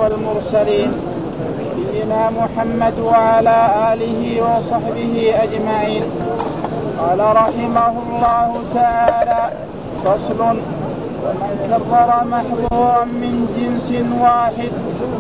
والمرسلين سيدنا محمد وعلى آله وصحبه أجمعين. قال رحمه الله تعالى: فصل: ومن كرر محظورا من جنس واحد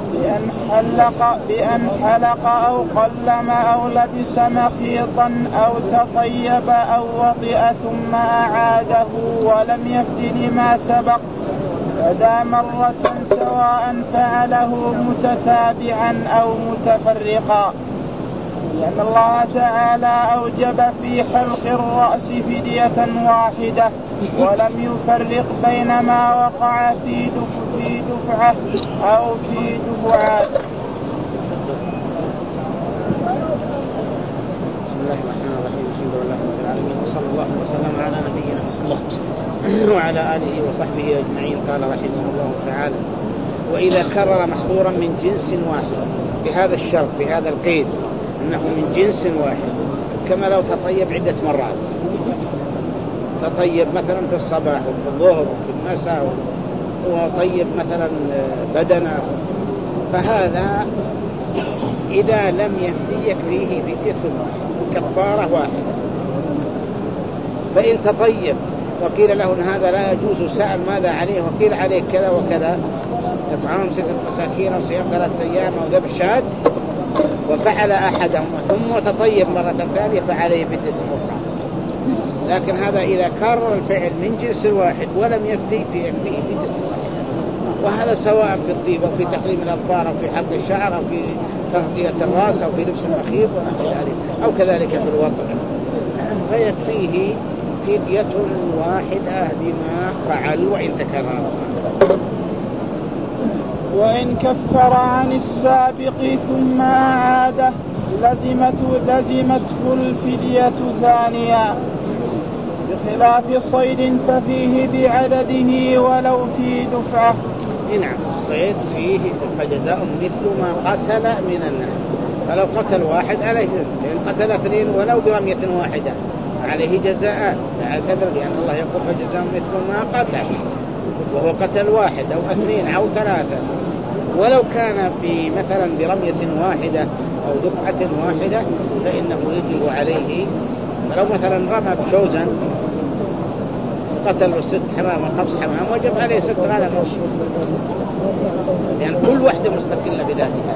بأن حلق أو قلم أو لبس مخيطا أو تطيب أو وطئ ثم أعاده ولم يفد لما سبق فدا مرة سواء فعله متتابعا أو متفرقا، لأن الله تعالى أوجب في حلق الرأس فدية واحدة ولم يفرق بين ما وقع في دفعة أو في دفعات. بسم الله الرحمن الرحيم. الحمد لله رب العالمين، وصلى الله وسلم على نبينا محمد وعلى آله وصحبه أجمعين. قال رحمه الله تعالى: وإذا كرر محظورا من جنس واحد، بهذا الشرط بهذا القيد أنه من جنس واحد، كما لو تطيب عدة مرات، تطيب مثلا في الصباح وفي الظهر وفي المساء وطيب مثلا بدنه، فهذا إذا لم يفدي يكفيه فدية كفارة واحدة. فإن تطيب وقيل له أن هذا لا يجوز، سأل ماذا عليه وقيل عليه كذا وكذا، يطعم 6 مساكين أو صيام 3 أيام أو ذبح شاة، وفعل أحدهما ثم تطيب مرة ثانية فعليه فدية أخرى. لكن هذا إذا كرر الفعل من جنس واحد ولم يفدي فيه فدية واحدة، وهذا سواء في الطيب أو في تقليم الأظفار أو في حلق الشعر أو في تغطية الرأس أو في لبس المخيط ونحو ذلك، أو كذلك في الوضع، فيكفيه فدية واحدة لما فعل وإن تكرر. وإن كفر عن السابق ثم أعاده لزمته الفدية ثانية، بخلاف صيد ففيه بعدده ولو في دفعة. نعم، الصيد فيه فجزاء مثل ما قتل من النعم، فلو قتل واحد عليه، إن قتل 2 ولو برمية واحدة عليه جزاء، لأن الله يقول فجزاء مثل ما قتل، وهو قتل 1 أو 2 أو 3. ولو كان مثلا برمية واحدة أو دفعة واحدة فإنه يجب عليه، ولو مثلا رمى بشوزا قتل 6 حمام أو 5 حمام وجب عليه 6 غنم، لأن كل واحدة مستقلة بذاتها.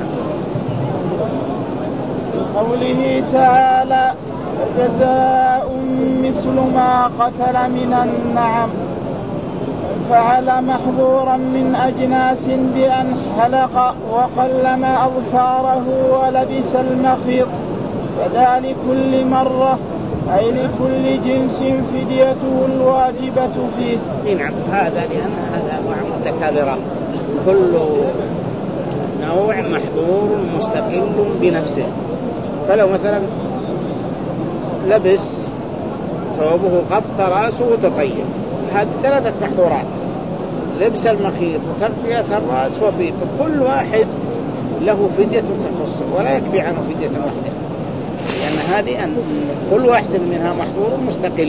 قوله تعالى: جزاء مثل ما قتل من النعم، فعل محظورا من أجناس بأن حلق وقلم أظفاره ولبس المخيط، فذلك كل مرة، أي لكل جنس فديته الواجبة فيه. نعم، هذا لأن هذا أنواع متكررة، كل نوع محظور مستقل بنفسه. فلو مثلا لبس ثوبه غطى رأسه وتطيب، هذه 3 محظورات: لبس المخيط وتغطية الرأس وطيب، فكل واحد له فدية تخصه ولا يكفي عنه فدية واحدة، لأن هذه أن كل واحد منها محظور مستقل.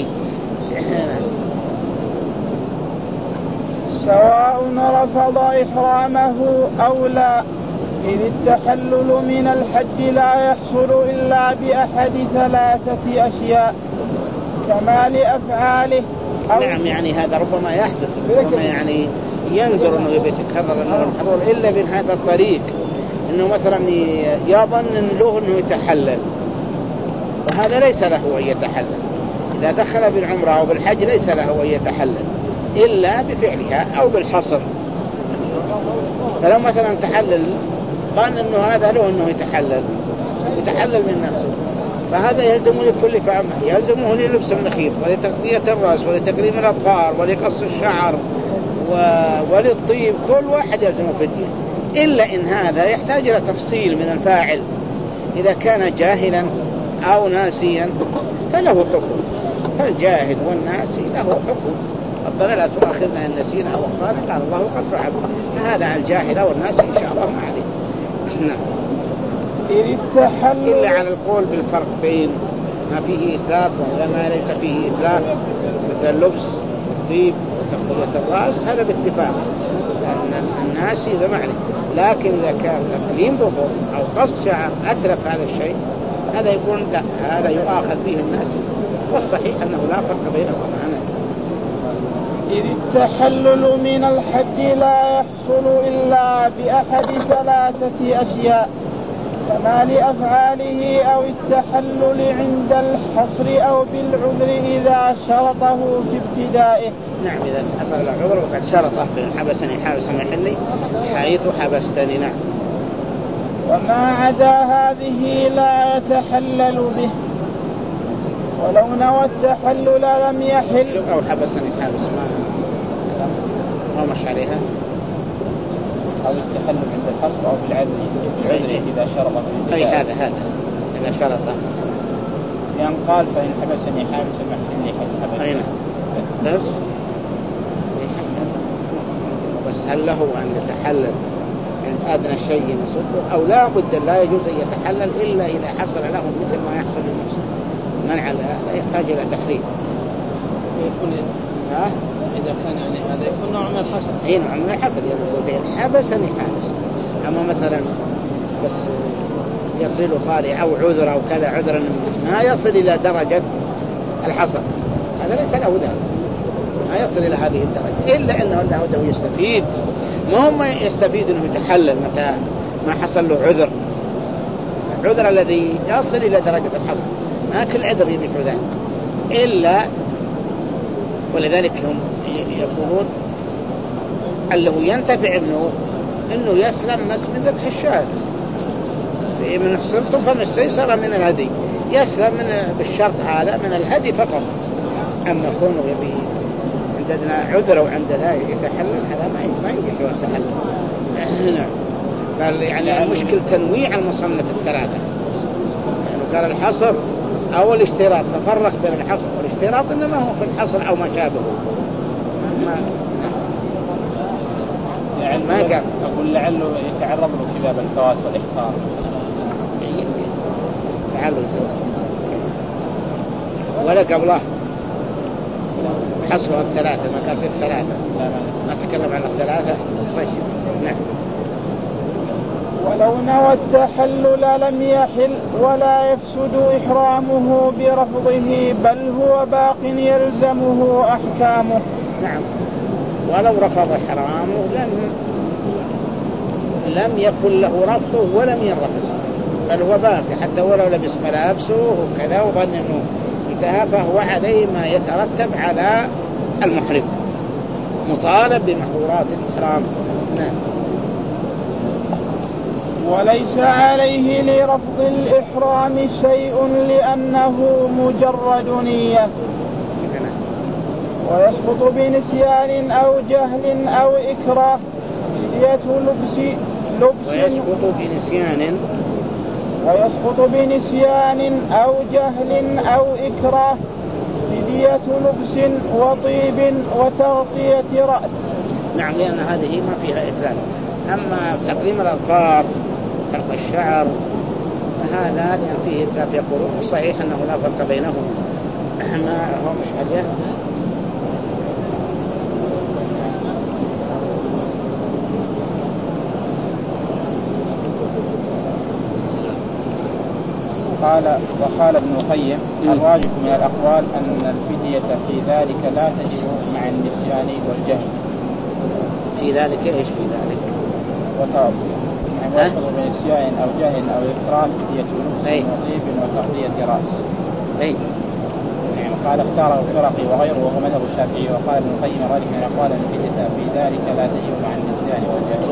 سواء رفض إحرامه أو لا، إذ التحلل من الحج لا يحصل إلا بأحد 3 أشياء: كمال أفعاله. نعم، يعني هذا ربما يحدث، ربما يعني ينظر أنه يتكرر أنه الحضور إلا من هذا الطريق، أنه مثلا يظن له أنه يتحلل، وهذا ليس له أن يتحلل. إذا دخل بالعمرة أو بالحج ليس له أن يتحلل إلا بفعلها أو بالحصر. فلو مثلا تحلل قال أنه هذا له أنه يتحلل من نفسه، فهذا يلزم لكل فعمه، يلزمه للبس المخيط ولتغطية الرأس ولتقليم الأظفار ولقص الشعر وللطيب، كل واحد يلزم فدية، إلا إن هذا يحتاج إلى تفصيل من الفاعل. إذا كان جاهلا أو ناسيا فله حكم، فالجاهل والناسي له حكم. ربنا لا تؤاخذنا إن نسينا أو أخطأنا، قال الله قد فعل، فهذا على الجاهل والناسي إن شاء الله ما عليه. إلا على القول بالفرق بين ما فيه إتلاف وما ليس فيه إتلاف، مثل اللبس والطيب وتغطية الرأس هذا باتفاق الناس إذا معني. لكن إذا كان تقليم ظفر أو قص شعر أتلف هذا الشيء هذا يكون لا، هذا يؤاخذ به الناس، والصحيح أنه لا فرق بينهما. إذ التحلل من الحد لا يحصل إلا بأحد 3 أشياء، كما لأفعاله أو التحلل عند الحصر أو بالعذر إذا شرطه في ابتدائه. نعم، إذا حصل العذر وقد شرطه بأن حبسني حابس محلي حيث حبستني. نعم. وما عدا هذه لا يتحلل به، ولو نوى التحلل لم يحل. أو حبسني حابس ما مش عليها، أو التحلل عند الحصر أو بالعذر إذا شرطه. أي هذا إذا شرطه، يعني قال فإن حبسني حابس محلي حبسني. أين بس هل له أن يتحلل عند أدنى شيء يصده، أو لا بد لا يجوز أن يتحلل إلا إذا حصل له مثل ما يحصل للمسلم منع لا يحتاج إلى تحليل. يكون إذا كان يعني هذا يكون نوع من الحصر. أي نوع من الحصر يقول به حبسني حابس. أما مثلا بس يصل له طارئ أو عذر أو كذا عذرا ما يصل إلى درجة الحصر، هذا ليس له ذلك، ما يصل إلى هذه الدرجة، إلا أنه له يستفيد. ما هم يستفيد أنه يتحلل متى ما حصل له عذر، العذر الذي يصل إلى درجة الحصر، ما كل عذر يبيح ذلك إلا. ولذلك هم يقولون أنه ينتفع أنه يسلم من ذبح الشاة، من حصرته فما استيسر من الهدي يسلم بالشرط هذا من الهدي فقط. أما كونه يبي عندنا عذر وعند ذلك يتحلل هذا ما يبيح التحلل. قال يعني المشكل تنويع المصنف 3، يعني قال الحصر أو الاشتراط، ففرق بين الحصر والاشتراط إنما هو في الحصر أو ما شابهه. ما قال أقول لعله يتعرض له كذا بالفوات والإحصار. تعالوا ولا قبله حصرها 3 ما كان في 3 ما تكلم عن 3. طيب نعم. ولو نوى التحلل لم يحل ولا يفسد إحرامه برفضه، بل هو باق يلزمه أحكامه. نعم. ولو رفض إحرامه لم يكن له رفضه ولم يرفض، بل هو باقي حتى ولو لبس ملابسه وكذا وظن أنه انتهى، فهو عليه ما يترتب على المحرم، مطالب بمحظورات الإحرام. نعم. وليس عليه لرفض الإحرام شيء لأنه مجرد نية، ويسقط بنسيان أو جهل أو إكراه فدية لبس ويسقط بنسيان أو جهل أو إكراه فدية لبس وطيب وتغطية رأس. نعم، لأن هذه ما فيها إثلال. أما تقليم الأظفار فرق الشعر هذا لأن فيه إثلاف يقولون صحيح أنه لا فرق بينهم. ما هو مش عليه. وقال ابن القيم الراجح من الأقوال أن الفدية في ذلك لا تجب مع النسيان والجهل. في ذلك إيش في ذلك؟ وطاب يعني وصل بنسيان أو جهل أو إكراه فدية لبس وطيب وتغطية رأس. يعني قال اختاره الفرقي وغيره وهو مذهب الشافعي. وقال ابن القيم الراجح من الأقوال أن الفدية في ذلك لا تجب مع النسيان والجهل.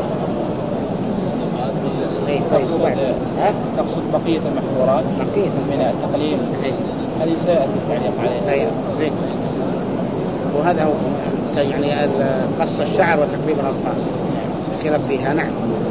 تقصد بقية المحظورات من التقليل هذه سيأتي التعليق عليه. زين. وهذا هو يعني قص الشعر وتقليم الأظفار خلاف فيها. نعم.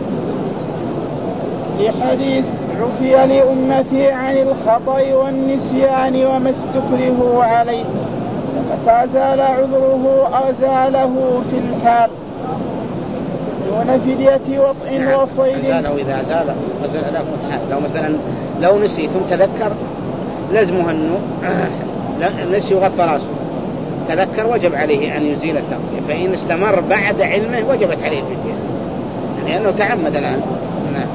لحديث عفي لأمتي عن الخطأ والنسيان وما استكرهوا عليه، فأزال عذره أزاله في الحال دون فدية وطء وصيد. أزاله إذا أزاله في الحال. لو مثلا لو نسي ثم تذكر لازمه أنه نسي وغطى راسه تذكر وجب عليه أن يزيل التغطية، فإن استمر بعد علمه وجبت عليه الفدية لأنه تعمد الآن. نعم.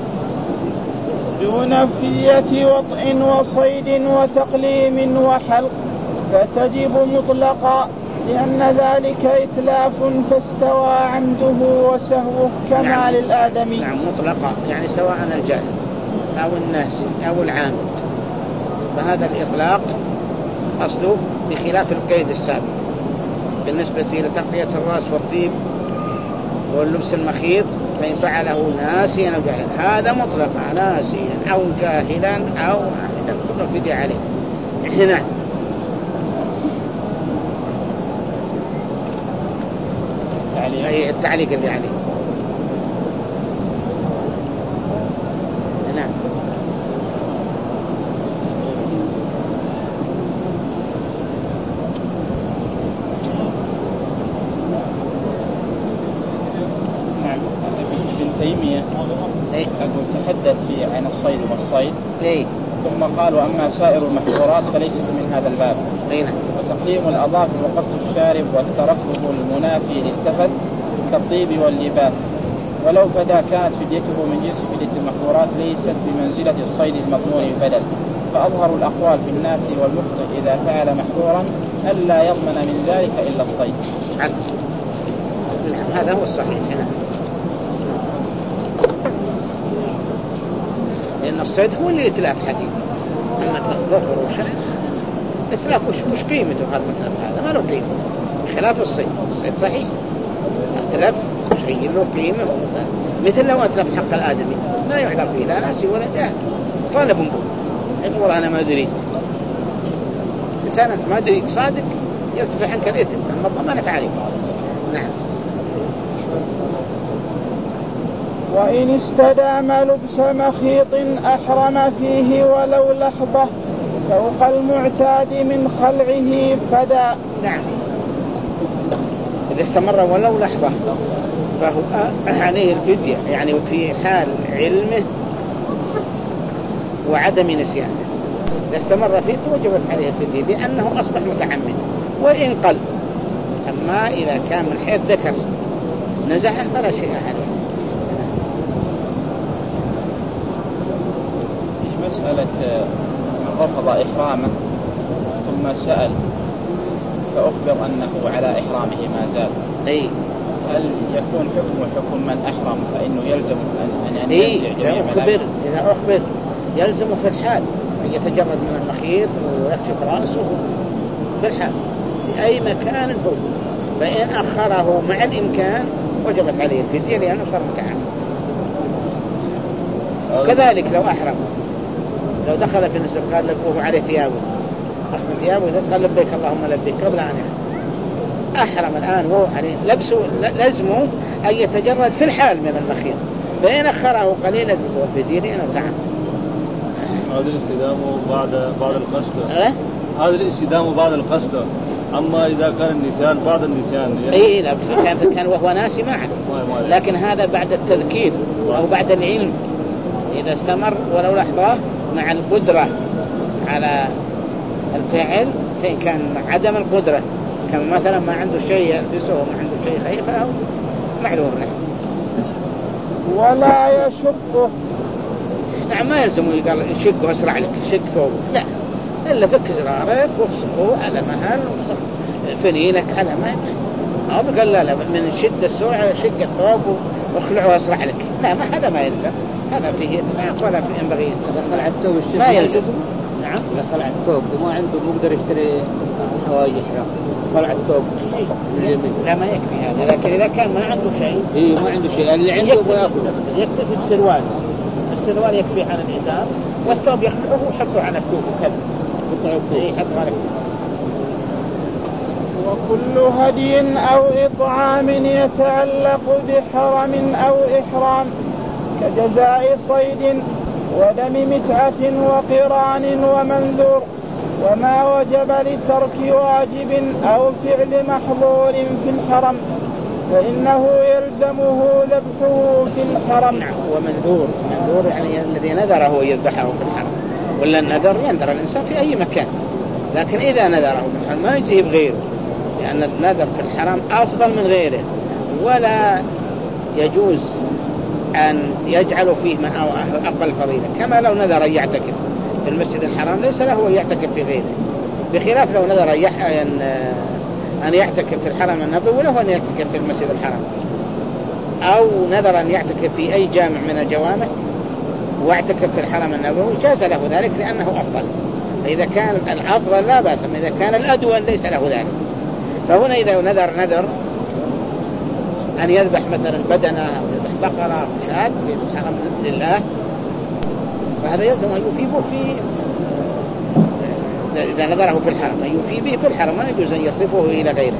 دون فدية وطئ وصيد وتقليم وحلق فتجب مطلقا لأن ذلك إتلاف فاستوى عمده وسهوه كما نعم. للآدمي. نعم مطلقا يعني سواء الجاهل أو الناسي أو العامد، فهذا الإطلاق أصله بخلاف القيد السابق بالنسبة إلى تغطية الرأس والطيب واللبس المخيط، فإن فعله ناسيا أو جاهلا هذا مطلقا ناسيا أو جاهلا أو عامدا كل فدية عليه. هنا التعليق اللي عليه. نعم. ابن تيمية أقول تحدث في عن الصيد والصيد ثم قال وأما سائر المحظورات فليست من هذا الباب. وتقليم الأظافر وقص الشارب والترفه المنافي للتفت كالطيب واللباس ولو فدا كانت فديته من جنس فدية المحظورات ليست بمنزلة الصيد المضمون بدل. فأظهر الأقوال في الناس والمخطئ إذا فعل محظورا ألا يضمن من ذلك إلا الصيد. هذا هو الصحيح هنا، لأن الصيد هو اللي يتلاف حقيقي، أما الظفر وشعر إتلاف مش قيمته هذا مثلا، هذا ما له قيمة خلاف الصيد. الصيد صحيح اختلاف شيء له قيمة، مثل لو أتلف حق الآدمي ما يعذر فيه لا ناسي ولا جاهل، طالب يقول أنا ما دريت، إنسان أنت ما دريت صادق يرتفع عنك الإثم أما ضمنك عليه. نعم. وإن استدام لبس مخيط أحرم فيه ولو لحظة فوق المعتاد من خلعه فدا. نعم. إذا استمر ولو لحظة فهو عليه الفدية، يعني في حال علمه وعدم نسيانه. إذا استمر فيه وجبت عليه الفدية لأنه أصبح متعمد وإن قل. أما إذا كان من حيث ذكر نزعه فلا شيء عليه. في مسألة من رفض إحرامه ثم سأل فأخبر أنه على إحرامه ما زال، هل يكون حكم من أحرم فإنه يلزم أن ينزع جميع ملابسه؟ إذا أخبر يلزم في الحال أن يتجرد من المخيط ويكشف رأسه في الحال في أي مكان هو، فإن أخره مع الإمكان وجبت عليه الفدية لأنه صار متعمد. كذلك لو أحرم، لو دخل في النسب قال لبوه عليه ثيابه أخذ ثيابه قال لبيك اللهم لبيك قبل أن أحرم الآن وهو عليه لبسه لازمه أن يتجرد في الحال من المخيط، فإن أخره قليلا لازمه الفدية لأنه تعمد. هذا الاستدام بعد القصد. هذا الاستدام بعد القصد. أما إذا كان النسيان بعد النسيان لا كان وهو ناسي معه، لكن هذا بعد التذكير أو بعد العلم. إذا استمر ولو لحظة مع القدرة على الفعل، فإن كان مع عدم القدرة كان مثلا ما عنده شيء يلبسه وما عنده شيء خيفه معذور له. ولا يشقه. نعم ما يلزمه يقال شقه أسرع لك شق ثوبه، لا إلا فك زرارك وفسقه على مهل وفسق فنينك على ما أو قال لا من شدة السرعة شق الثوب واخلعه أسرع لك، لا ما هذا ما يلزم، هذا فيه إطلاق ولا فيه ينبغي. إذا خلع الثوب ما يلزم. نعم. إذا خلع الثوب وما عنده مقدر يشتري حوايج إحرام خلع الثوب لا ما يكفي هذا، لكن إذا كان ما عنده شيء ما عنده شيء اللي عنده يكتفي السروال يكفي على الإزار والثوب يخلعه ويحطه على الثوب كذا يحطه على الثوب. وكل هدي أو إطعام يتعلق بحرم أو إحرام كجزاء صيد ودم متعة وقران ومنذور وما وجب لترك واجب أو فعل محظور في الحرم فإنه يلزمه ذبحه في الحرم. ومنذور يعني الذي نذره يذبحه في الحرم، ولا النذر ينذر الإنسان في أي مكان، لكن إذا نذره في الحرم ما يجزيه بغيره لأن النذر في الحرام أفضل من غيره، ولا يجوز أن يجعل فيه ما أقل فضيلة. كما لو نذر أن يعتكف في المسجد الحرام ليس له أن يعتكف في غيره، بخلاف لو نذر أن يعتكف في الحرم النبوي وله أن يعتكف في المسجد الحرام، أو نذر أن يعتكف في أي جامع من الجوامع واعتكف في الحرم النبوي جاز له ذلك لأنه أفضل. فإذا كان الأفضل لا بأس، إذا كان الأدون ليس له ذلك. فهنا إذا نذر أن يذبح مثلا بدنة أو يذبح بقرة أو شاة في الحرم لله، فهذا يلزم أن يفيبه في إذا نذره في الحرم أن يفي به في الحرم، ما يجوز أن يصرفه إلى غيره.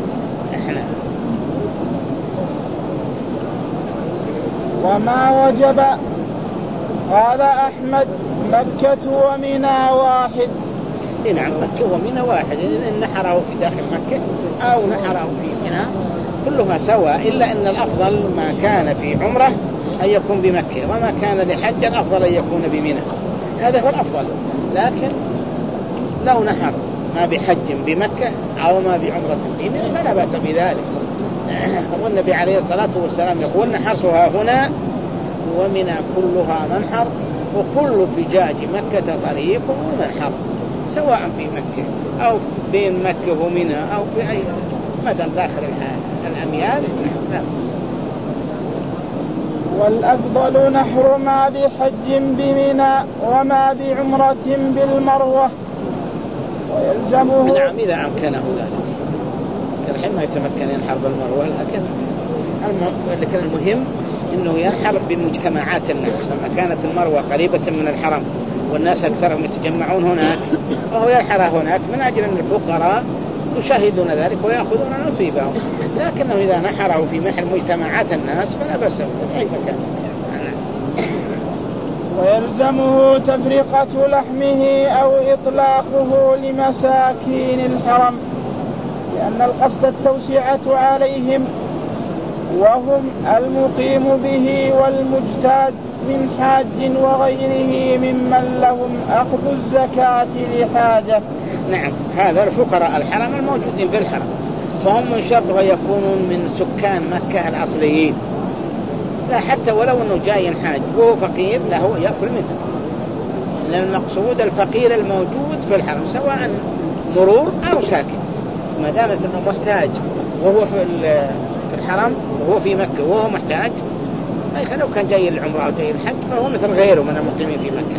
وما وجب قال أحمد مكة ومنى واحد. نعم مكة ومنى واحد، إن نحره في داخل مكة أو نحره في منى كلها سواء، إلا أن الأفضل ما كان في عمره أن يكون بمكة، وما كان لحج الأفضل أن يكون بمنى، هذا هو الأفضل. لكن لو نحر ما بحج بمكة أو ما بعمرة بمنى فلا بأس بذلك. والنبي عليه الصلاة والسلام يقول نحرتها هنا ومنى كلها منحر، وكل فجاج مكة طريق ومنحر، سواء في مكة أو بين مكة ومنى أو في أي مدن داخل الأميال لا بأس. والأفضل نحر ما بحج بمنى وما بعمرة بالمروة، ويلزمه. نعم إذا أمكنه ذلك، الحين ما يتمكن ينحر بالمروة، لكن المهم إنه ينحر بمجتمعات الناس. لما كانت المروة قريبة من الحرم والناس أكثرهم يتجمعون هناك، وهو ينحر هناك من أجل أن الفقراء يشاهدون ذلك ويأخذون نصيبهم. لكنه إذا نحره في محل مجتمعات الناس فلا بأس في أي مكان. ويلزمه تفرقة لحمه أو إطلاقه لمساكين الحرم، لأن القصد التوسعة عليهم، وهم المقيم به والمجتاز من حاج وغيره ممن لهم أخذ الزكاة لحاجة. نعم هذا الفقراء الحرم الموجودين في الحرم، وهم من شرطها يكونون من سكان مكة الأصليين، لا حتى ولو أنه جاي حاج وهو فقير لا هو يأكل منه، لأن المقصود الفقير الموجود في الحرم سواء مرور أو ساكن، ما دامت أنه محتاج وهو في الحرم وهو في مكة وهو محتاج، لو كان جاي العمرة أو جاي الحج فهو مثل غيره من المقيمين في مكة.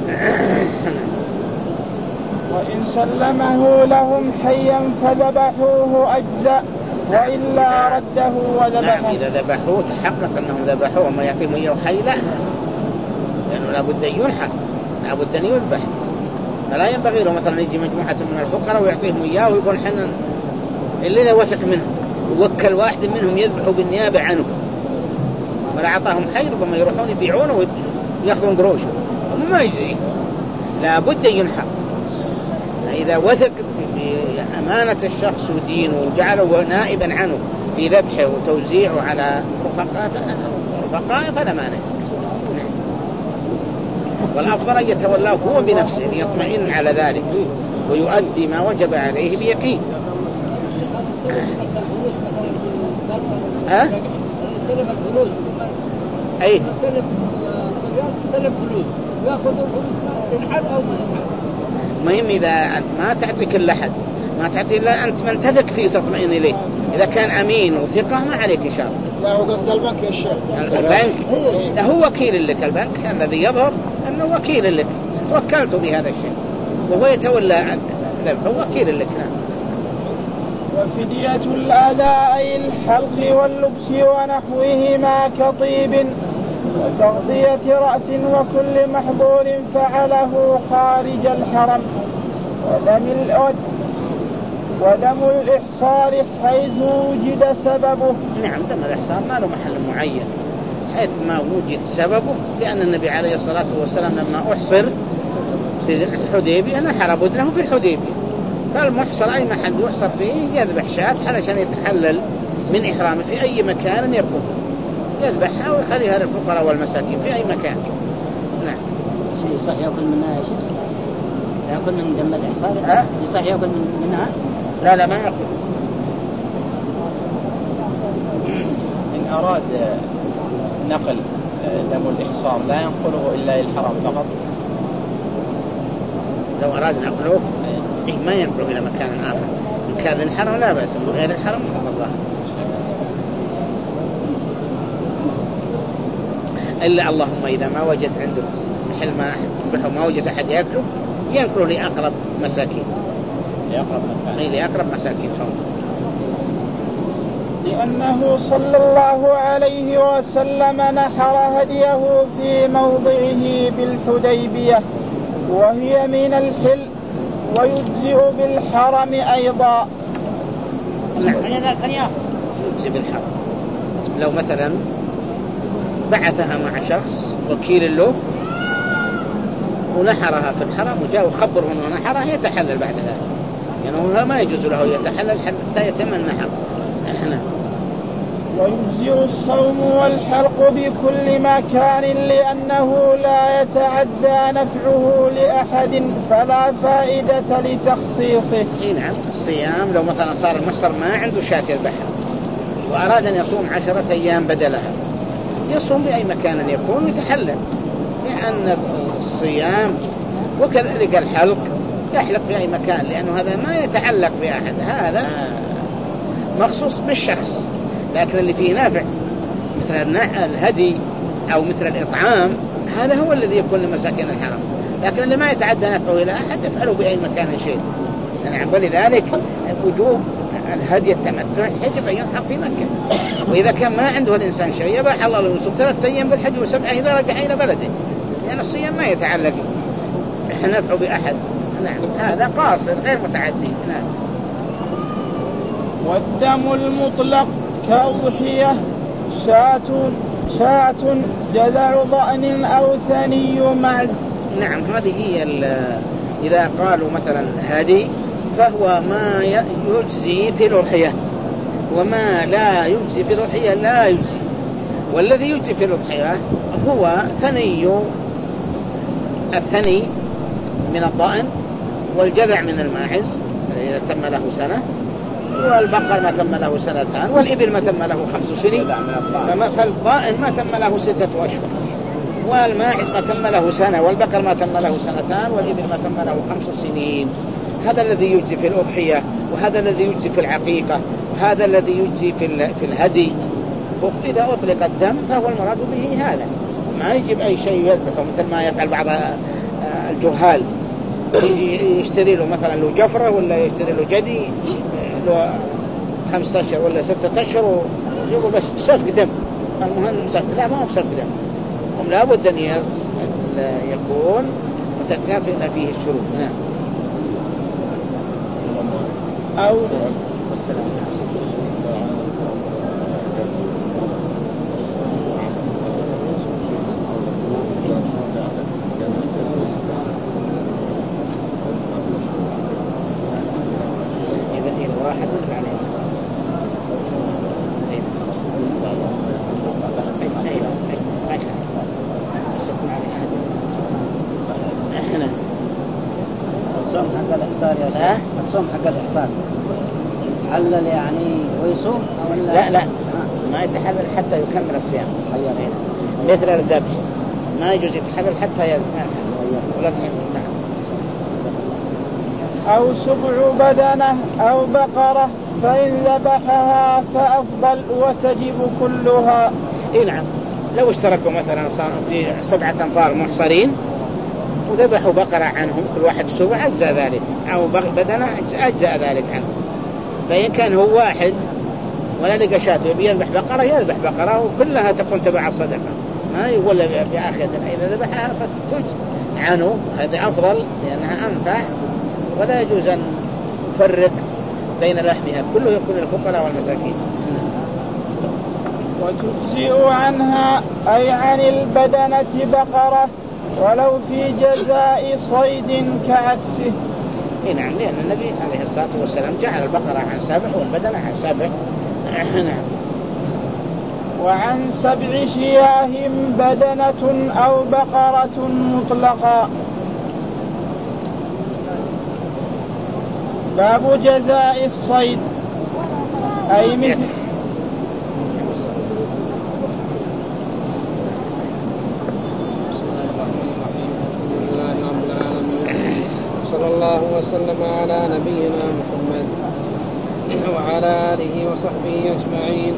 وإن سلمه لهم حيا فذبحوه أجزاء، وإلا رده وذبحه. نعم إذا ذبحوه تحقق أنهم ذبحوه وما يقيم إياه حي لا، لأنه لابد أن ينحر، لابد أن يذبح. فلا ينبغي له مثلا يجي مجموعة من الفقراء ويعطيهم إياه ويقول حنا اللي إذا وثق منه ووكل واحد منهم يذبحوا بالنيابة عنه، ولا عطاهم حي ربما يروحون يبيعونه ويأخذون قروشه وما يجزي، لابد أن ينحر. إذا وثق بأمانة الشخص ودينه وجعله نائبا عنه في ذبحه وتوزيعه على رفقائه فلا مانع. والأفضل أن يتولاه هو بنفسه ليطمئن على ذلك ويؤدي ما وجب عليه بيقين. أي مهم إذا ما تعطي كل أحد، ما تعطي إلا أنت من تثق فيه تطمئن إليه. إذا كان أمين وثقة ما عليك إن شاء الله. لا هو قصد البنك يا شيخ، البنك لا هو وكيل لك، البنك الذي يظهر أنه وكيل لك، توكلت بهذا الشيء وهو يتولى ذبحه، هو وكيل لك. وفدية الأذى أي الحلق واللبس ونحوهما كطيب وتغطية رأس وكل محظور فعله خارج الحرم، ودم الإحصار حيث وجد سببه. نعم دم الإحصار ما له محل معين حيث ما وجد سببه، لأن النبي عليه الصلاة والسلام لما أحصر في الحديبية نحر بدنه في الحديبية، فالمحصر أي محل يحصر فيه يذبح شاة علشان يتحلل من إحرامه في أي مكان يكون، يذبحها ويخليها للفقراء والمساكين في أي مكان. نعم. شيء صح يأكل منها يا شيخ؟ يأكل من دم الإحصار؟ صح يأكل منها؟ لا ما يأكل. أراد نقل دم الإحصار لا ينقله إلا الحرم فقط؟ لو أراد نقله ما ينقله إلى مكان آخر، إن كان للحرم لا بأس، من غير الحرم الله. إلا اللهم إذا ما وجد عنده محل ما وجد أحد يأكله ينقله لأقرب مساكين، لأقرب مساكين لأنه صلى الله عليه وسلم نحر هديه في موضعه بالحديبية وهي من الحل ويجزئ بالحرم أيضا. يجزئ بالحرم لو مثلا بعثها مع شخص وكيل له ونحرها في الحرم وجاء وخبره أنه نحرها يتحلل بعد ذلك، يعني ما يجوز له يتحلل حتى يتم النحر. ويجزئ الصوم والحلق بكل مكان لأنه لا يتعدى نفعه لأحد فلا فائدة لتخصيصه. نعم الصيام لو مثلا صار المحصر ما عنده شاة البحر وأراد أن يصوم 10 أيام بدلها يصوم بأي مكان يكون يتحلل، لأن الصيام وكذلك الحلق يحلق في أي مكان لأنه هذا ما يتعلق بأحد، هذا مخصوص بالشخص. لكن اللي فيه نافع مثل الهدي أو مثل الإطعام هذا هو الذي يكون لمساكين الحرم، لكن اللي ما يتعدى نفعه إلى أحد يفعله بأي مكان شئت. يعني ولذلك وجوب الهدي التمتع يجب أن ينحق في مكة، وإذا كان ما عنده الإنسان شيء يباح الله له يصوم 3 أيام بالحج و7 إذا رجع إلى بلده، لأن الصيام ما يتعلق نفعه بأحد. نعم هذا قاصر غير متعدي. نعم. والدم المطلق كأضحية شاة جذع ضأن أو ثني معز. نعم هذه هي إذا قالوا مثلا هدي فهو ما يجزي في الأضحية، وما لا يجزي في الأضحية لا يجزي. والذي يجزي في الأضحية هو الثني من الضأن والجذع من الماعز إذا تم له سنة، والبقر ما تم له 2 سنين، والإبل ما تم له 5 سنين. فالضائن ما تم له 6 أشهر، والماعز ما تم له سنة، والبقر ما تم له 2 سنين، والإبل ما تم له 5 سنين. هذا الذي يجزي في الأضحية، وهذا الذي يجزي في العقيقة، وهذا الذي يجزي في الهدي. وإذا أطلق الدم فهو المراد به هذا، ما يجب أي شيء يذبحه مثل ما يفعل بعض الجهال، يشتري له مثلا له جفرة ولا يشتري له جدي له 15 ولا 6 أشهر ويقول بس سفك دم. المهم سفك، لا ما هو سفك دم، هم لابد أن يكون متكافئ فيه الشروط. نعم. أو الصوم حق الإحصار يتحلل يعني ويصوم أو لا ما يتحلل حتى يكمل الصيام. مثل الذبح ما يجوز يتحلل حتى يذبح. أو 7 بدنة أو بقرة فإن ذبحها فأفضل وتجب كلها. نعم لو اشتركوا مثلا صاروا في 7 أنفار محصرين وذبحوا بقرة عنهم كل واحد 7 أجزاء ذلك، أو بدنة أجزاء ذلك عنه. فإن كان هو واحد ولا لقى شاة يبي يذبح بقرة يذبح بقرة وكلها تكون تبع الصدقة، ما يقول بآخر إذا ذبحها فتنج عنه، هذا أفضل لأنها أنفع، ولا يجوز أن نفرق بين لحمها، كله يكون للفقراء والمساكين. وتجزئ عنها أي عن البدنة بقرة ولو في جزاء صيد كعكسه. نعم لأن النبي عليه الصلاة والسلام جعل البقرة عن 7 والبدنة عن 7. نعم. وعن 7 شياه بدنة أو بقرة مطلقا. باب جزاء الصيد أي مثل نبينا محمد وعلى آله وصحبه أجمعين.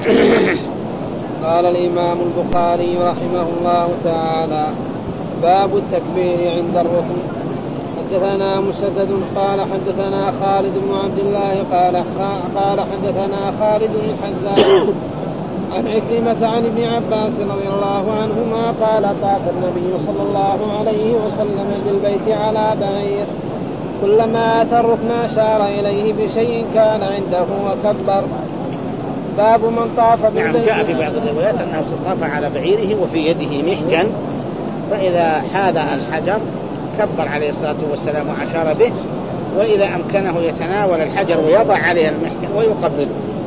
قال الإمام البخاري رحمه الله تعالى: باب التكبير عند الركن. حدثنا مسدد قال حدثنا خالد بن عبد الله قال حدثنا خالد الحذاء عن عكرمة عن ابن عباس رضي الله عنهما قال: طاف النبي صلى الله عليه وسلم بالبيت على بعير، كلما أتى الركن أشار إليه بشيء كان عنده وكبر. باب من طاف بالبيت. نعم، جاء في بعض الروايات أنه طاف على بعيره وفي يده محجن، فإذا حاذى الحجر كبر عليه الصلاة والسلام وأشار به، وإذا أمكنه يتناول الحجر ويضع عليه المحجن ويقبله،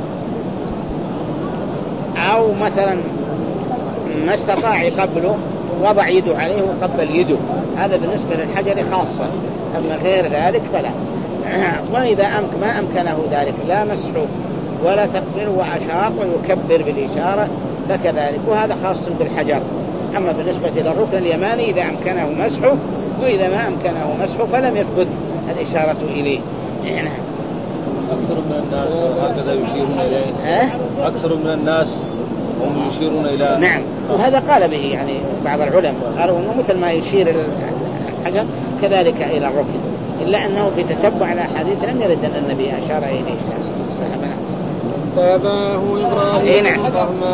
أو مثلا ما استطاع يقبله وضع يده عليه وقبل يده، هذا بالنسبة للحجر خاصة، أما غير ذلك فلا. وإذا ما أمكنه ذلك لا مسحه ولا تقبله وأشار ويكبر بالإشارة فكذلك، وهذا خاص بالحجر. أما بالنسبة للركن اليماني إذا أمكنه مسحه، وإذا ما أمكنه مسحه فلم يثبت الإشارة إليه. أكثر من الناس هكذا يشيرون إليه. أكثر من الناس هم يشيرون إلى. نعم، وهذا قال به يعني بعض العلماء، قالوا أنه مثل ما يشير إلى الحجر كذلك إلى الركن، إلا أنه في تتبع الأحاديث لم يرد أن النبي أشار إليه صحابنا. تابعه إبراهيم. نعم.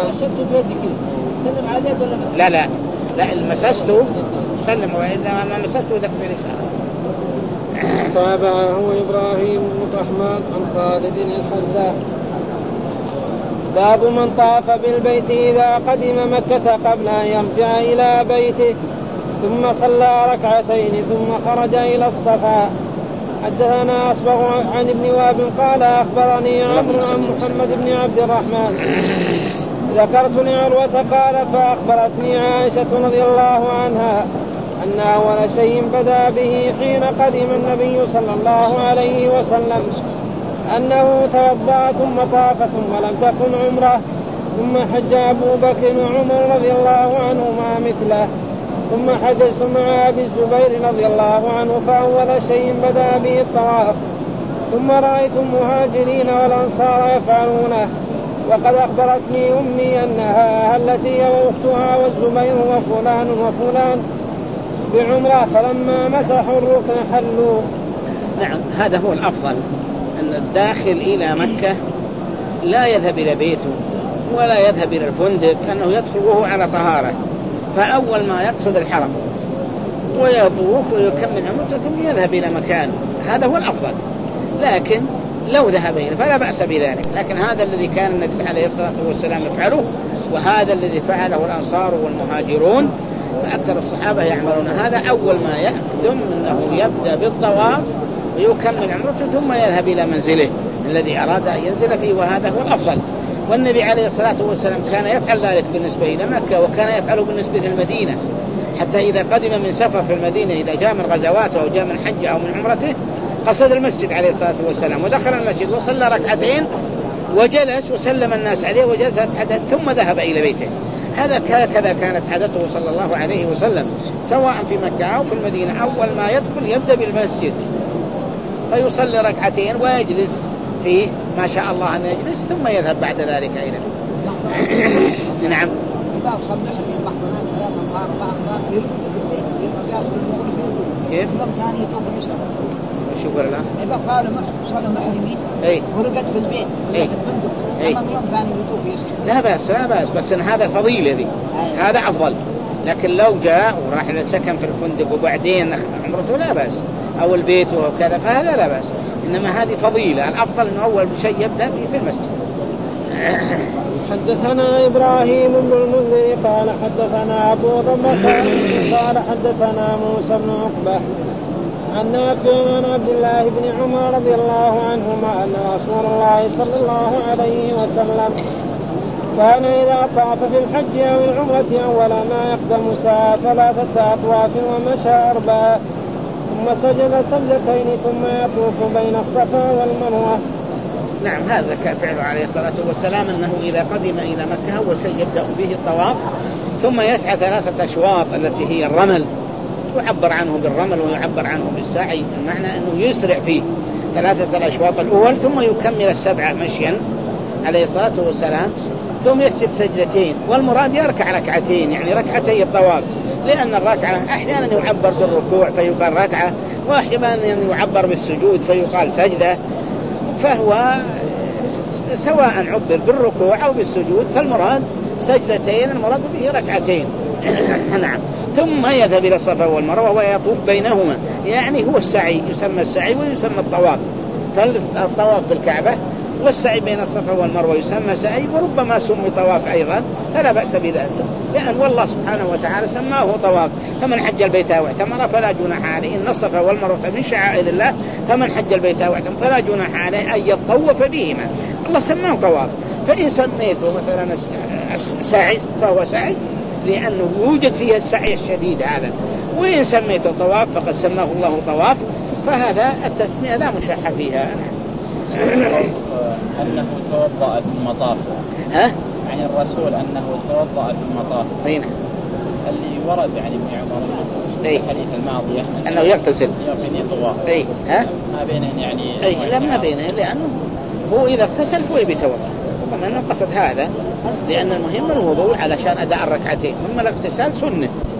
لا لا المسسته سلم، وإذا ما مسسته تكبير إشارة. تابعه إبراهيم بن طحمان عن خالد الحذاء. باب من طاف بالبيت إذا قدم مكة قبل أن يرجع إلى بيته ثم صلى ركعتين ثم خرج إلى الصفا. حدثنا أصبغ عن ابن وهب قال أخبرني عمرو عن محمد بن عبد الرحمن ذكرت لعروة قال فأخبرتني عائشة رضي الله عنها أن أول شيء بدأ به حين قدم النبي صلى الله عليه وسلم أنه توضأ ثم طاف ثم لم تكن عمره، ثم حج أبو بكر وعمر رضي الله عنهما مثله، ثم حججت مع أبي الزبير رضي الله عنه فأول شيء بدأ به الطواف، ثم رأيت المهاجرين والأنصار يفعلونه، وقد أخبرتني أمي أنها التي وأختها والزبير وفلان وفلان بعمرة فلما مسحوا الركن حلوا. نعم، هذا هو الأفضل، أن الداخل إلى مكة لا يذهب إلى بيته ولا يذهب إلى الفندق، أنه يدخل وهو على طهارة، فأول ما يقصد الحرم ويطوف ويكمل عمرته ثم يذهب إلى مكان، هذا هو الأفضل. لكن لو ذهب إليه فلا بأس بذلك، لكن هذا الذي كان النبي عليه الصلاة والسلام يفعله، وهذا الذي فعله الأنصار والمهاجرون، فأكثر الصحابة يعملون هذا. أول ما يقدم أنه يبدأ بالطواف ويكمل عمرته ثم يذهب إلى منزله الذي أراد أن ينزل فيه، وهذا هو الأفضل. والنبي عليه الصلاة والسلام كان يفعل ذلك بالنسبة إلى مكة، وكان يفعله بالنسبة للمدينة، حتى إذا قدم من سفر في المدينة إذا جاء من غزواته أو جاء من حج أو من عمرته قصد المسجد عليه الصلاة والسلام ودخل المسجد وصلى ركعتين وجلس وسلم الناس عليه وجلس ثم ذهب إلى بيته. هكذا كانت عادته صلى الله عليه وسلم، سواء في مكة أو في المدينة. أول ما يدخل يبدأ بالمسجد فيصلي ركعتين ويجلس فيه ما شاء الله أن يجلس، ثم يذهب بعد ذلك إلى بيته. نعم. كيف؟ شكرا لله. إذا صار محرمين ورقد في البيت لا بأس بس إن هذا فضيلة ذي، هذا أفضل. لكن لو جاء وراح للسكن في الفندق وبعدين عمرته لا بأس، أو البيت وكذا، فهذا لا بأس. إنما هذه فضيلة، الأفضل إنه أول شيء يبدأ به في المسجد. حدثنا إبراهيم بن المنذر قال حدثنا أبو ضمرة قال حدثنا موسى بن عقبة عن نافع عن عبد الله بن عمر رضي الله عنهما أن رسول الله صلى الله عليه وسلم كان إذا طاف في الحج أو العمرة أول ما يقدم سعى 3 أطواف ومشى 4 ثم سجد سجدتين ثم يطوف بين الصفا والمروة. نعم، هذا فعله عليه الصلاة والسلام، أنه إذا قدم إلى مكة أول شيء يبدأ به الطواف، ثم يسعى 3 أشواط التي هي الرمل، يعبر عنه بالرمل ويعبر عنه بالسعي، المعنى أنه يسرع فيه 3 الأشواط الأول ثم يكمل 7 مشيا عليه الصلاة والسلام، ثم يسجد سجدتين، والمراد يركع ركعتين يعني ركعتي الطواف، لأن الركعة أحيانا يعبر بالركوع فيقال ركعة، وأحيانا يعبر بالسجود فيقال سجدة، فهو سواء عبر بالركوع أو بالسجود فالمراد سجدتين، المراد به ركعتين. نعم. ثم يذهب إلى الصفا والمروة ويطوف بينهما، يعني هو السعي، يسمى السعي ويسمى الطواف، فالطواف بالكعبة والسعي بين الصفا والمروة يسمى سعي، وربما سمي طواف أيضا، فلا بأس بذلك، لأن والله سبحانه وتعالى سماه طواف. فمن حج البيت واعتمر فلا جناح عليه، إن الصفا والمروة من شعائر الله، فمن حج البيت واعتمر فلا جناح عليه أن يطوف بهما، الله سماه طواف. فإن سميته مثلا سعي فهو سعي لأنه يوجد فيه السعي الشديد هذا، وإن سميته طواف فقد سماه الله طواف، فهذا التسمية لا مشاحة فيها. أنه توضأ ثم طاف، يعني الرسول أنه توضأ ثم طاف، اللي ورد يعني ابن عمر الحديث الماضية أنه يغتسل يقضي طواف، ما بينه يعني لا ما بينه، لأنه هو إذا اغتسل فهو بيتوضأ، طبعا أنه قصد هذا، لأن المهم الوضوء علشان أداء الركعتين، ثم الاغتسال سنة.